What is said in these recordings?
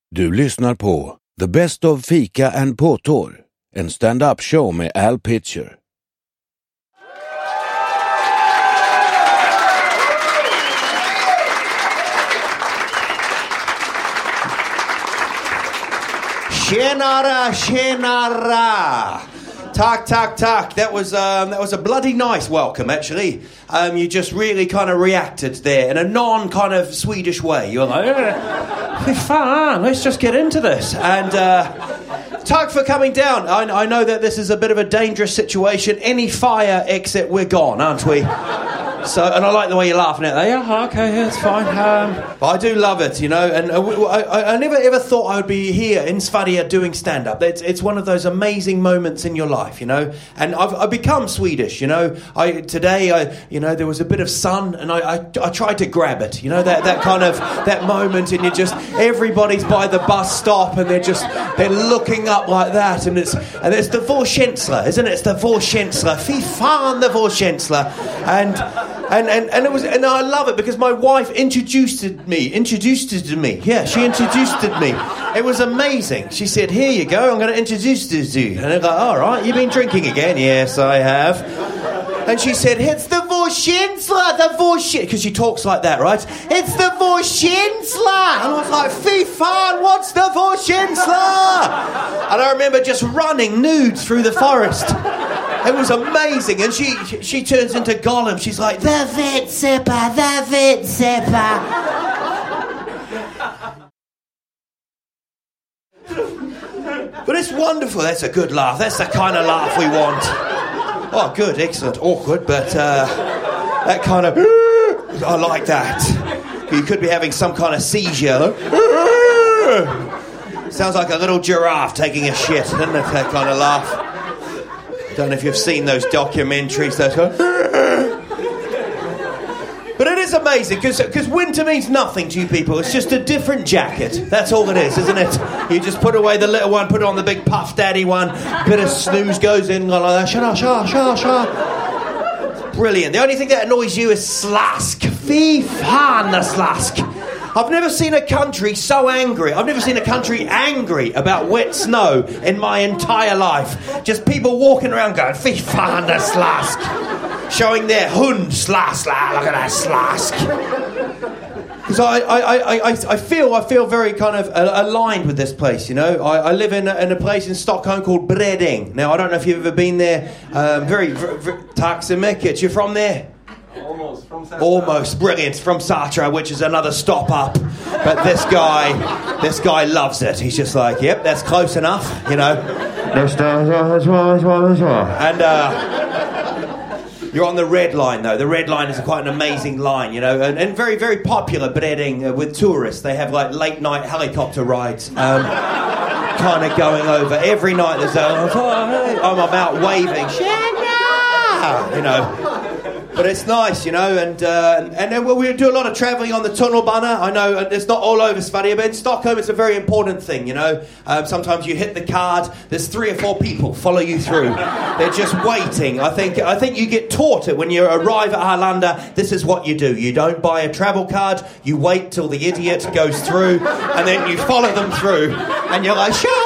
Du lyssnar på The Best of Fika and Påtår, en stand-up show med Al Pitcher. Tjenara! Tack. That was a bloody nice welcome, actually. You just really kind of reacted there in a non-kind of Swedish way. You're like, fan, let's just get into this. And tack for coming down. I know that this is a bit of a dangerous situation. Any fire exit, we're gone, aren't we? So, and I like the way you're laughing at that. Yeah, okay, that's fine. But I do love it, you know. And I never ever thought I would be here in Sverige doing stand-up. It's one of those amazing moments in your life, you know. And I've become Swedish, you know. Today, there was a bit of sun, and I tried to grab it, you know, that kind of that moment, and everybody's by the bus stop, and they're looking up like that, and it's the Vårkänsla, isn't it? It's the Vårkänsla. Fy fan, the Vårkänsla, and I love it because my wife introduced me. Yeah, she introduced me. It was amazing. She said, "Here you go, I'm going to introduce you." And I'm like, "All right, you've been drinking again?" "Yes, I have." And she said, "It's the Vårkänsla, because she talks like that, right? It's the Vårkänsla." And I was like, "Fy fan, what's the Vårkänsla?" And I remember just running nude through the forest. It was amazing. And she turns into Gollum. She's like, "The Vitsipper, the Vitsipper." But it's wonderful. That's a good laugh. That's the kind of laugh we want. Oh, good, excellent. Awkward, but that kind of... I like that. You could be having some kind of seizure. Sounds like a little giraffe taking a shit, doesn't it? That kind of laugh. Don't know if you've seen those documentaries. But it is amazing, because winter means nothing to you people. It's just a different jacket. That's all it is, isn't it? You just put away the little one, put on the big Puff Daddy one, bit of snooze goes in, like that. Sha. Brilliant. The only thing that annoys you is slask. Fy fan, the slask. I've never seen a country so angry. I've never seen a country angry about wet snow in my entire life. Just people walking around going, "Fy fan, the slask." Showing their hund, slask, look at that slask. Because I feel very kind of aligned with this place, you know. I live in a place in Stockholm called Bredäng. Now, I don't know if you've ever been there. Very tack så mycket. You're from there? Almost, from Sätra. Almost, brilliant, from Sätra, which is another stop up. But this guy loves it. He's just like, yep, that's close enough, you know. And you're on the Red Line, though. The Red Line is quite an amazing line, you know, and very, very popular Bredäng with tourists. They have, like, late-night helicopter rides kind of going over. Every night there's I'm out waving, you know. But it's nice, you know, and then we do a lot of travelling on the tunnelbana. I know it's not all over Sverige, but in Stockholm it's a very important thing, you know. Sometimes you hit the card, there's 3 or 4 people follow you through. They're just waiting. I think you get taught it when you arrive at Arlanda. This is what you do. You don't buy a travel card, you wait till the idiot goes through, and then you follow them through, and you're like, sha!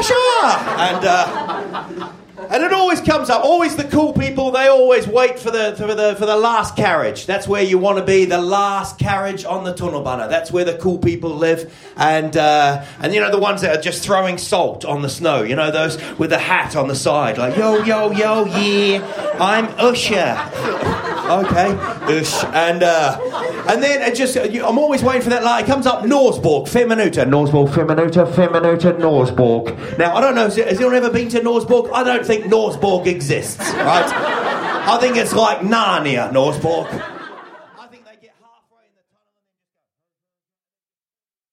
And it always comes up. Always the cool people. They always wait for the last carriage. That's where you want to be. The last carriage on the tunnelbana. That's where the cool people live. And you know, the ones that are just throwing salt on the snow. You know, those with the hat on the side, like yo, yeah, I'm Usher. Okay, Ush. And then I'm always waiting for that line. It comes up Norsborg, 5 minuter. Norsborg, 5 minuter, Norsborg. Now, I don't know, has anyone ever been to Norsborg? I don't think Norsborg exists, right? I think it's like Narnia, Norsborg.